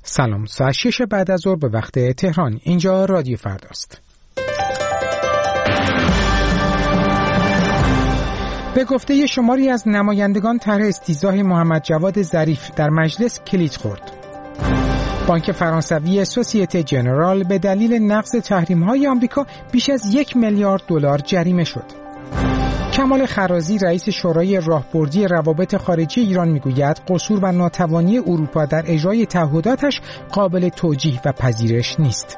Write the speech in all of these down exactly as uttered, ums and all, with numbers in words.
سلام، ساعت شش بعد از ظهر به وقت تهران. اینجا رادیو فرداست. به گفته شماری از نمایندگان طرح استیضاح محمد جواد ظریف در مجلس کلید خورد. بانک فرانسوی سوسیته ژنرال به دلیل نقض تحریم‌های آمریکا بیش از یک میلیارد دلار جریمه شد. کمال خرازی رئیس شورای راهبردی روابط خارجی ایران میگوید قصور و ناتوانی اروپا در اجرای تعهداتش قابل توجیه و پذیرش نیست.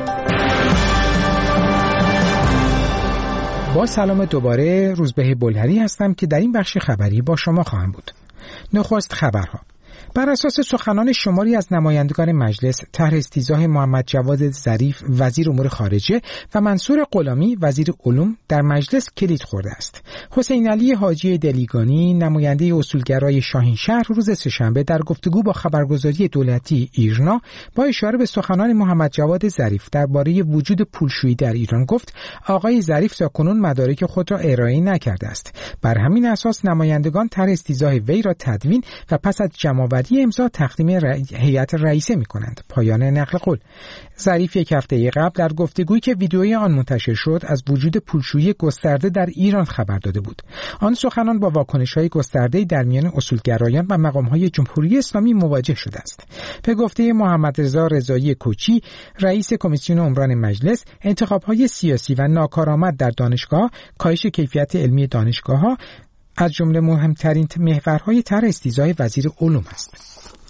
با سلام دوباره، روزبه بلهری هستم که در این بخش خبری با شما خواهم بود. نخست خبرها. بر اساس سخنان شماری از نمایندگان مجلس، طرح استیضاح محمد جواد ظریف وزیر امور خارجه و منصور غلامی وزیر علوم در مجلس کلید خورده است. حسین علی حاجی دلیگانی نماینده اصولگرای شاهینشهر روز سه‌شنبه در گفتگو با خبرگزاری دولتی ایرنا با اشاره به سخنان محمد جواد ظریف درباره وجود پولشویی در ایران گفت آقای ظریف تاکنون مدارک خود را ارائه نکرده است. بر همین اساس نمایندگان طرح استیضاح وی را تدوین و پس از جمع‌آوری امضا تقدیم هیئت رئیسه می‌کنند. پایان نقل قول. ظریف یک هفته قبل در گفتگویی که ویدئوی آن منتشر شد از وجود پولشویی گسترده در ایران خبر داده بود. آن سخنان با واکنش‌های گسترده‌ای در میان اصولگرایان و مقام‌های جمهوری اسلامی مواجه شده است. به گفته محمد رضا رضایی کوچی، رئیس کمیسیون عمران مجلس، انتخاب‌های سیاسی و ناکارآمد در دانشگاه، کاهش کیفیت علمی دانشگاه‌ها از جمله مهمترین محورهای طرح استیضاح وزیر علوم است.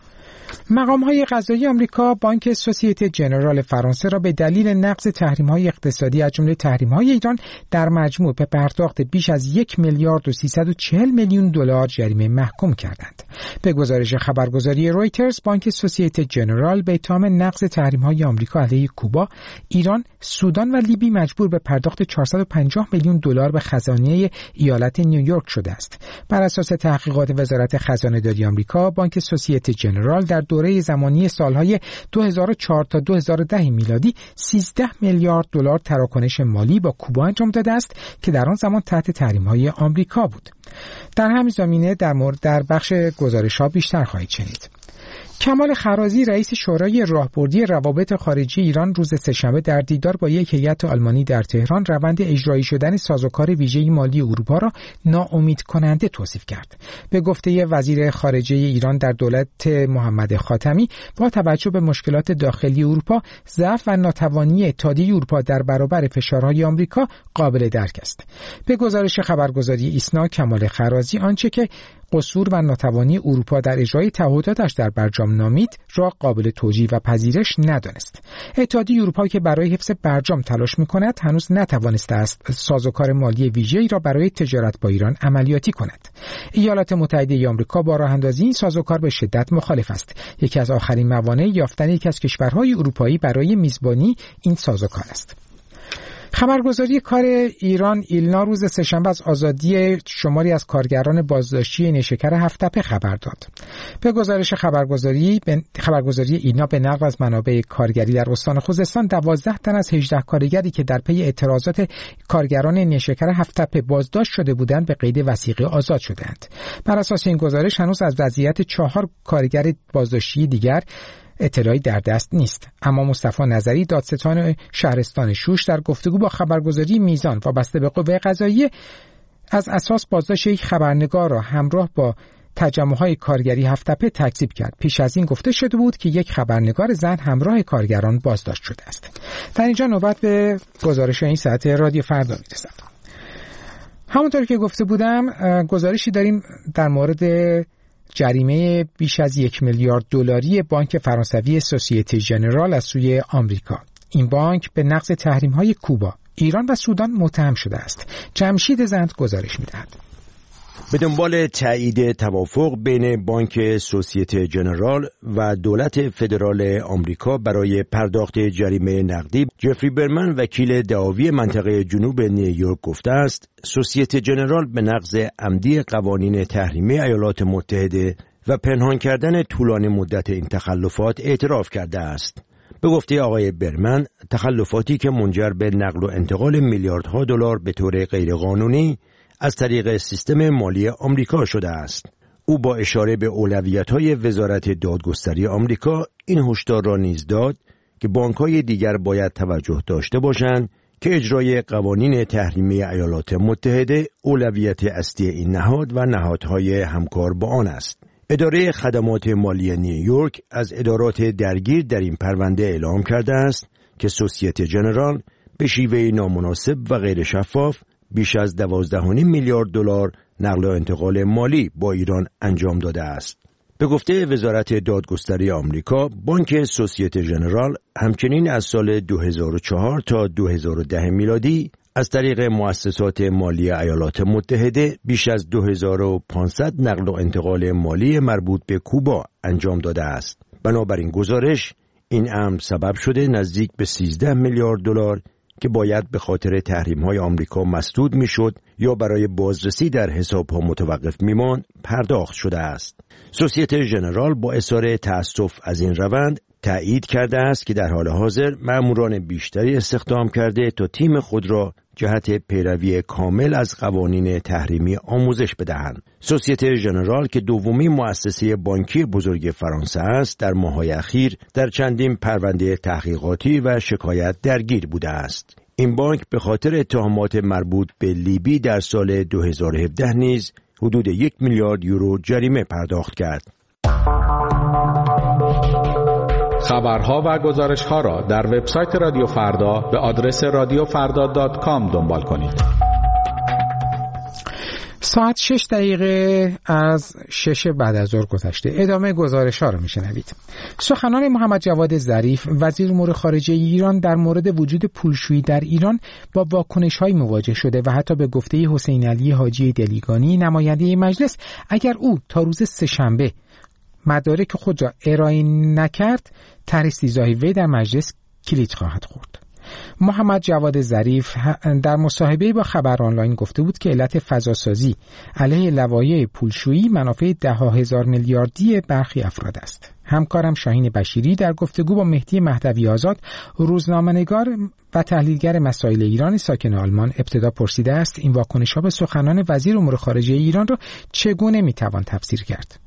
مقام‌های قضایی آمریکا بانک سوسیته ژنرال فرانسه را به دلیل نقض تحریم‌های اقتصادی از جمله تحریم‌های ایران در مجموع به پرداخت بیش از یک میلیارد و سیصد و چهل میلیون دلار جریمه محکوم کردند. به گزارش خبرگزاری رویترز، بانک سوسیته ژنرال به اتهام نقض تحریم‌های آمریکا علیه کوبا، ایران، سودان و لیبی مجبور به پرداخت چهارصد و پنجاه میلیون دلار به خزانه ایالت نیویورک شده است. بر اساس تحقیقات وزارت خزانه‌داری آمریکا، بانک سوسیته ژنرال در دوره زمانی سالهای دو هزار و چهار تا دو هزار و ده میلادی سیزده میلیارد دلار تراکنش مالی با کوبا انجام داده است که در آن زمان تحت تحریم‌های آمریکا بود. در همین زمینه در مورد در بخش گزارش‌ها بیشتر خواهید شنید. کمال خرازی رئیس شورای راهبردی روابط خارجی ایران روز سه‌شنبه در دیدار با یک هیئت آلمانی در تهران روند اجرایی شدن سازوکار ویژه مالی اروپا را ناامید کننده توصیف کرد. به گفته وزیر خارجه ایران در دولت محمد خاتمی، با توجه به مشکلات داخلی اروپا، ضعف و ناتوانی اتحادیه اروپا در برابر فشارهای آمریکا قابل درک است. به گزارش خبرگزاری ایسنا، کمال خرازی آنچه که قصور و ناتوانی اروپا در اجرای تعهداتش در برجام نامید را قابل توجیه و پذیرش ندانست. اتحادیه اروپا که برای حفظ برجام تلاش می‌کند هنوز نتوانسته است سازوکار مالی ویژه‌ای را برای تجارت با ایران عملیاتی کند. ایالات متحده آمریکا با راه‌اندازی این سازوکار به شدت مخالف است. یکی از آخرین موانع یافتن یکی از کشورهای اروپایی برای میزبانی این سازوکار است. خبرگزاری کار ایران ایلنا روز سه‌شنبه از آزادی شماری از کارگران بازداشتی نیشکر هفت‌تپه خبر داد. به گزارش خبرگزاری خبرگزاری ایلنا به نقل از منابع کارگری در استان خوزستان، دوازده تن از هجده کارگری که در پی اعتراضات کارگران نیشکر هفت‌تپه بازداشت شده بودند به قید وثیقه آزاد شدند. بر اساس این گزارش هنوز از وضعیت چهار کارگر بازداشتی دیگر اطلاعی در دست نیست. اما مصطفی نظری، دادستان شهرستان شوش، در گفتگو با خبرگزاری میزان وابسته به قوه قضاییه از اساس بازداشت یک خبرنگار را همراه با تجمع‌های کارگری هفت‌تپه تکذیب کرد. پیش از این گفته شده بود که یک خبرنگار زن همراه کارگران بازداشت شده است. در اینجا نوبت به گزارش این ساعت رادیو فردا میرسد. همونطور که گفته بودم، گزارشی داریم در مورد جریمه بیش از یک میلیارد دلاری بانک فرانسوی سوسیته ژنرال از سوی آمریکا. این بانک به نقض تحریم‌های کوبا، ایران و سودان متهم شده است. جمشید زند گزارش می‌دهد. به دنبال تایید توافق بین بانک سوسیته ژنرال و دولت فدرال آمریکا برای پرداخت جریمه نقدی، جفری برمن وکیل دعاوی منطقه جنوب نیویورک گفته است سوسیته ژنرال به نقض عمدی قوانین تحریمی ایالات متحده و پنهان کردن طولانی مدت این تخلفات اعتراف کرده است. به گفته آقای برمن، تخلفاتی که منجر به نقل و انتقال میلیاردها دلار به طور غیرقانونی از طریق سیستم مالی آمریکا شده است. او با اشاره به اولویت‌های وزارت دادگستری آمریکا این هشدار را نیز داد که بانک‌های دیگر باید توجه داشته باشند که اجرای قوانین تحریمی ایالات متحده اولویت اصلی این نهاد و نهادهای همکار با آن است. اداره خدمات مالی نیویورک از ادارات درگیر در این پرونده اعلام کرده است که سوسیته ژنرال به شیوه نامناسب و غیر شفاف بیش از دوازده و نیم میلیارد دلار نقل و انتقال مالی با ایران انجام داده است. به گفته وزارت دادگستری آمریکا، بانک سوسیته ژنرال همچنین از سال دو هزار و چهار تا دو هزار و ده میلادی از طریق مؤسسات مالی ایالات متحده بیش از دو هزار و پانصد نقل و انتقال مالی مربوط به کوبا انجام داده است. بنابراین گزارش این امر سبب شده نزدیک به سیزده میلیارد دلار که باید به خاطر تحریم‌های آمریکا مسدود می‌شد یا برای بازرسی در حساب‌ها متوقف می‌ماند پرداخت شده است. سوسیته ژنرال با اظهار تأسف از این روند تأیید کرده است که در حال حاضر مأموران بیشتری استخدام کرده تا تیم خود را جهت پیروی کامل از قوانین تحریمی آموزش بدهند. سوسیته ژنرال که دومین مؤسسه بانکی بزرگ فرانسه است، در ماه‌های اخیر در چندین پرونده تحقیقاتی و شکایت درگیر بوده است. این بانک به خاطر اتهامات مربوط به لیبی در سال دو هزار و هفده نیز حدود یک میلیارد یورو جریمه پرداخت کرد. خبرها و گزارش‌ها را در وبسایت رادیو فردا به آدرس رادیو فردا دات کام دنبال کنید. ساعت شش دقیقه از شش بعد از ظهر گذشته. ادامه گزارش‌ها را میشنوید. سخنان محمد جواد ظریف وزیر امور خارجه ایران در مورد وجود پولشویی در ایران با واکنش‌های مواجه شده و حتی به گفته حسین علی حاجی دلیگانی نماینده مجلس اگر او تا روز سه‌شنبه مدارک خود را ارائه نکرد، طرح استیضاحی وی در مجلس کلید خواهد خورد. محمد جواد ظریف در مصاحبه‌ای با خبر آنلاین گفته بود که علت فضاسازی علیه لوایح پولشویی منافع ده ها هزار میلیاردی برخی افراد است. همکارم شاهین بشیری در گفتگو با مهدی مهدوی آزاد، روزنامه‌نگار و تحلیلگر مسائل ایران ساکن آلمان، ابتدا پرسیده است این واکنش‌ها به سخنان وزیر امور خارجه ایران را چگونه می‌توان تفسیر کرد؟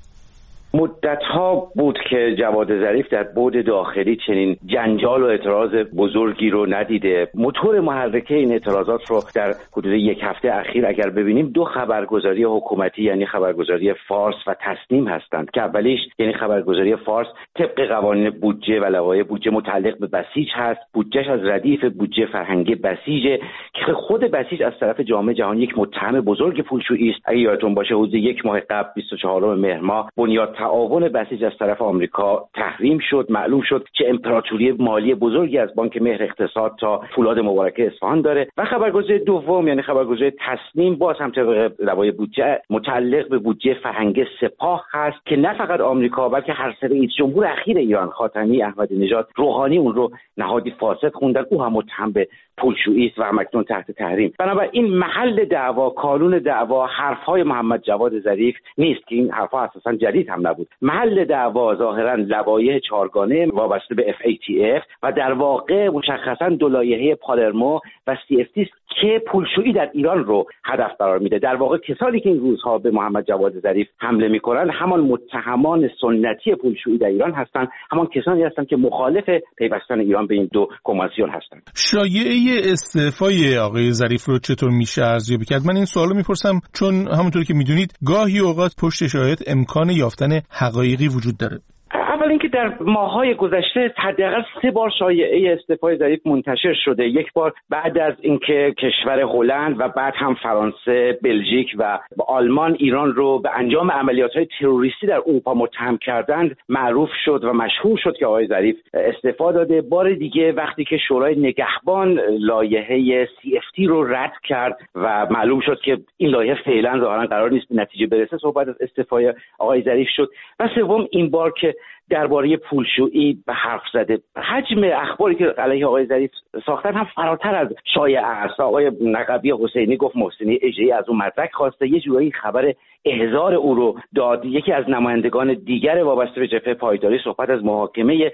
مدت‌ها بود که جواد ظریف در بعد داخلی چنین جنجال و اعتراض بزرگی رو ندیده. موتور محرکه این اعتراضات رو در حدود یک هفته اخیر اگر ببینیم دو خبرگزاری حکومتی یعنی خبرگزاری فارس و تسنیم هستند که اولیش یعنی خبرگزاری فارس طبق قوانین بودجه و لوایح بودجه متعلق به بسیج هست. بودجهش از ردیف بودجه فرهنگی بسیجه که خود بسیج از طرف جامعه جهانی یک متهم بزرگ پولشویی است. اگه یادتون باشه حدود یک ماه قبل بیست و چهارم مهر ماه بنیاد تعاون بسیج از طرف آمریکا تحریم شد. معلوم شد چه امپراتوری مالی بزرگی از بانک مهر اقتصاد تا فولاد مبارکه اصفهان داره. و خبرگزاری دوم یعنی خبرگزاری تسنیم باز هم طبق لوایح بودجه متعلق به بودجه فرهنگی سپاه هست که نه فقط آمریکا بلکه هر سه رئیس جمهور اخیر ایران، خاتمی، احمدی نژاد، روحانی، اون رو نهادی فاسد خوندن. او هم متهم به پولشویی است و همکنون تحت تحریم. بنابراین محل دعوا، کانون دعوا حرفهای محمد جواد ظریف نیست که این حرفها اساسا جدید هم نبود. محل دعوا ظاهرا لوایح چهارگانه وابسته به اف ای تی اف و در واقع مشخصا دو لایحه پالرمو و سی اف تی که پولشویی در ایران رو هدف قرار میده. در واقع کسانی که این روزها به محمد جواد ظریف حمله میکنن همان متهمان سنتی پولشویی در ایران هستند، همان کسانی هستند که مخالف پیوستن ایران به این دو کمیسیون هستند. شایعه استعفای آقای ظریف رو چطور میشه ارزیابی کرد؟ من این سوالو میپرسم چون همونطور که میدونید گاهی اوقات پشت شایعات امکان یافتن حقایقی وجود داره. اول اینکه در ماه‌های گذشته حداقل سه بار شایعه استعفای ظریف منتشر شده. یک بار بعد از اینکه کشور هلند و بعد هم فرانسه، بلژیک و آلمان ایران رو به انجام عملیات‌های تروریستی در اروپا متهم کردند، معروف شد و مشهور شد که آقای ظریف استعفا داده. بار دیگه وقتی که شورای نگهبان لایحه سی اف تی رو رد کرد و معلوم شد که این لایحه فعلا ظاهرا قرار نیست به نتیجه برسه، صحبت از استعفای آقای ظریف شد. و سوم این بار که درباره پولشویی به حرف زده. حجم اخباری که علیه آقای ظریف ساختن هم فراتر از شایعه است. آقای نقبی حسینی گفت محسنی اجری از اون مدرک خواسته، یه جورایی خبر احضار او رو داد. یکی از نمایندگان دیگر وابسته به جبهه پایداری صحبت از محاکمه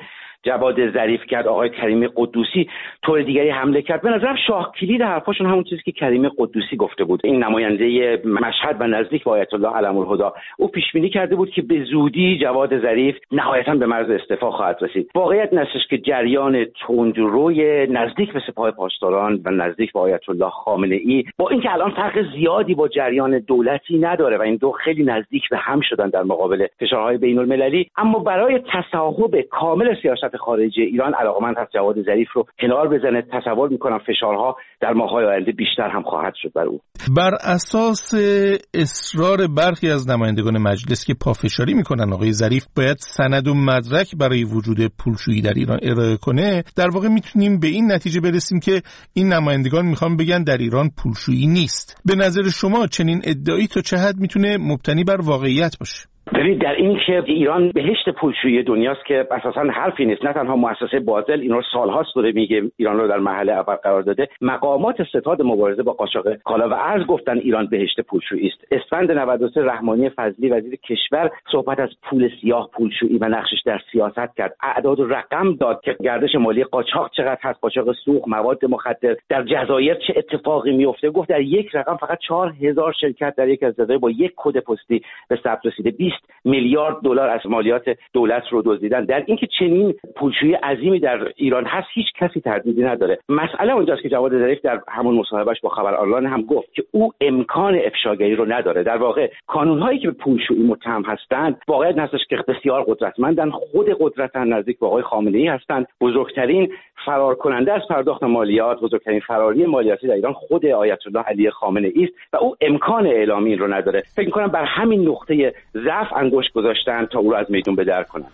جواد ظریف کرد، آقای کریم قدوسی طور دیگری حمله کرد. به نظرم شاه کلید حرفاشون همون چیزی که کریم قدوسی گفته بود. این نماینده مشهد و نزدیک به آیت الله علم‌الهدی، او پیش بینی کرده بود که به زودی جواد ظریف نهایتاً به مرز استعفا خواهد رسید. واقعیت نستش که جریان تندروی نزدیک به سپاه پاسداران و نزدیک به آیت الله خامنه‌ای با اینکه الان فرق زیادی با جریان دولتی نداره و این دو خیلی نزدیک به هم شدن در مقابل فشارهای بین‌المللی، اما برای تصاحب کامل سیاست خارجی ایران علاقمند هست جواد ظریف رو کنار بزنه. تصور می‌کنم فشارها در ماه‌های آینده بیشتر هم خواهد شد بر او. بر اساس اصرار برخی از نمایندگان مجلس که پافشاری می‌کنن آقای ظریف باید سند و مدرک برای وجود پولشویی در ایران ارائه کنه، در واقع میتونیم به این نتیجه برسیم که این نمایندگان میخوان بگن در ایران پولشویی نیست. به نظر شما چنین ادعایی تا چه حد میتونه مبتنی بر واقعیت باشه؟ ببینید، در این که ایران بهشت پولشویی دنیاست که اساساً حرفی نیست. نه تنها مؤسسه بازل این رو سال‌هاست داره میگه ایران رو در محل اول قرار داده، مقامات ستاد مبارزه با قاچاق کالا و ارز گفتن ایران بهشت پولشویی است. اسفند نود و سه رحمانی فضلی وزیر کشور صحبت از پول سیاه، پولشویی و نقشش در سیاست کرد. اعداد و رقم داد که گردش مالی قاچاق چقدر هست، قاچاق سوخت، مواد مخدر در جزایر چه اتفاقی میفته. گفت در یک رقم فقط چهار هزار شرکت در یک از جزایر با یک کد پستی به ثبت رسیده، بیست میلیارد دلار از مالیات دولت رو دزدیدن. در اینکه چنین پولشویی عظیمی در ایران هست هیچ کسی تردیدی نداره. مسئله اونجاست که جواد ظریف در همون مصاحبهش با خبر آنلاین هم گفت که او امکان افشاگری رو نداره. در واقع کانون‌هایی که به پولشویی متهم هستند واقعیت هستش که بسیار قدرتمندن، خود قدرتن، نزدیک به آقای خامنه‌ای هستند. بزرگترین فرار کننده از پرداخت مالیات، بزرگترین فراری مالیاتی در ایران خود آیت الله علی خامنه‌ای است و او امکان اعلامی این رو نداره. فکر می‌کنم بر همین نقطه ضعف انگشت گذاشتن تا او رو از میدون به در کنن.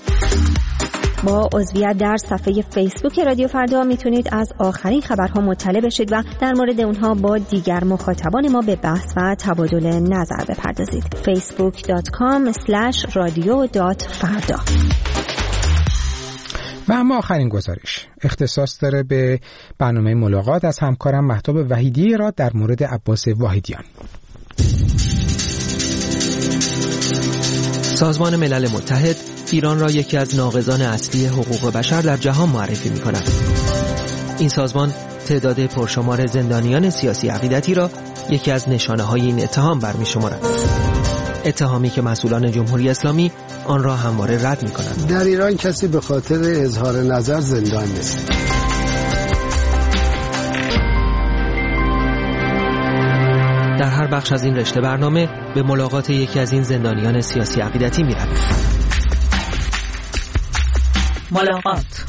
با عضویت در صفحه فیسبوک رادیو فردا میتونید از آخرین خبرها مطلع بشید و در مورد اونها با دیگر مخاطبان ما به بحث و تبادل نظر بپردازید. فیسبوک دات کام اسلش رادیو دات فردا. و اما آخرین گزارش اختصاص داره به برنامه ملاقات از همکارم مهتاب وحیدی را در مورد عباس واحدیان. سازمان ملل متحد ایران را یکی از ناقضان اصلی حقوق بشر در جهان معرفی می‌کند. این سازمان تعداد پرشمار زندانیان سیاسی عقیدتی را یکی از نشانه‌های این اتهام برمی‌شمارد. اتهامی که مسئولان جمهوری اسلامی آن را همواره رد می‌کنند. در ایران کسی به خاطر اظهار نظر زندان نیست. در هر بخش از این رشته برنامه به ملاقات یکی از این زندانیان سیاسی عقیدتی می‌رویم. ملاقات.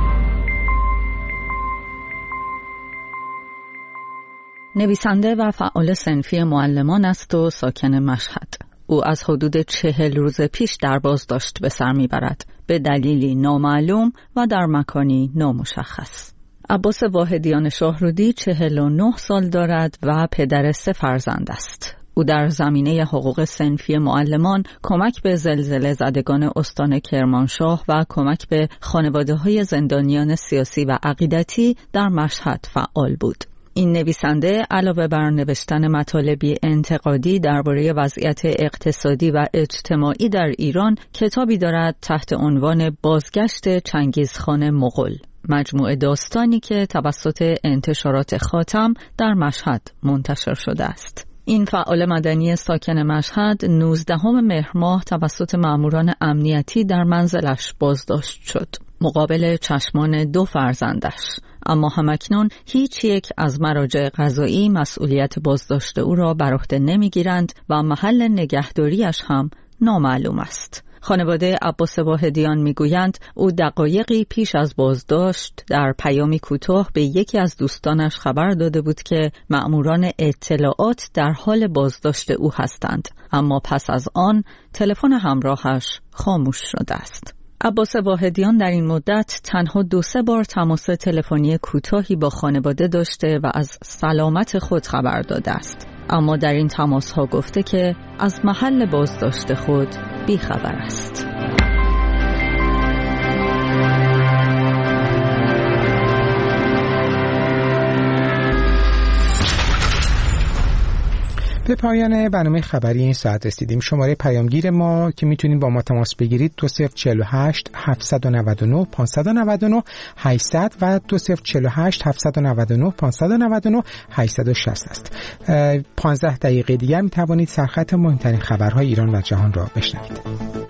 نویسنده و فعال صنفی معلمان است و ساکن مشهد. او از حدود چهل روز پیش در بازداشت به سر میبرد به دلیلی نامعلوم و در مکانی نامشخص. عباس واحدیان شاهرودی چهل و نه سال دارد و پدر سه فرزند است. او در زمینه حقوق صنفی معلمان، کمک به زلزله زدگان استان کرمانشاه و کمک به خانواده‌های زندانیان سیاسی و عقیدتی در مشهد فعال بود. این نویسنده علاوه بر نوشتن مطالبی انتقادی درباره وضعیت اقتصادی و اجتماعی در ایران، کتابی دارد تحت عنوان بازگشت چنگیزخان مغول، مجموعه داستانی که توسط انتشارات خاتم در مشهد منتشر شده است. این فعال مدنی ساکن مشهد نوزدهم مهر ماه توسط ماموران امنیتی در منزلش بازداشت شد، مقابل چشمان دو فرزندش. اما همکنون هیچ یک از مراجع قضایی مسئولیت بازداشت او را بر عهده نمیگیرند و محل نگهداریش هم نامعلوم است. خانواده عباس واحدیان میگویند او دقایقی پیش از بازداشت در پیامی کوتاه به یکی از دوستانش خبر داده بود که مأموران اطلاعات در حال بازداشت او هستند، اما پس از آن تلفن همراهش خاموش شده است. عباس واحدیان در این مدت تنها دو سه بار تماس تلفنی کوتاهی با خانواده داشته و از سلامت خود خبر داده است، اما در این تماس ها گفته که از محل بازداشت خود بیخبر است. به پایان برنامه خبری این ساعت رسیدیم. شماره پیامگیر ما که میتونید با ما تماس بگیرید دو صفر چهار هشت هفت نه نه پانصد و نود و نه هشتصد و دو صفر چهار هشت هفت نه نه پانصد و نود و نه هشتصد و شصت است. پانزده دقیقه دیگر میتوانید سرخط مهمترین خبرهای ایران و جهان را بشنوید.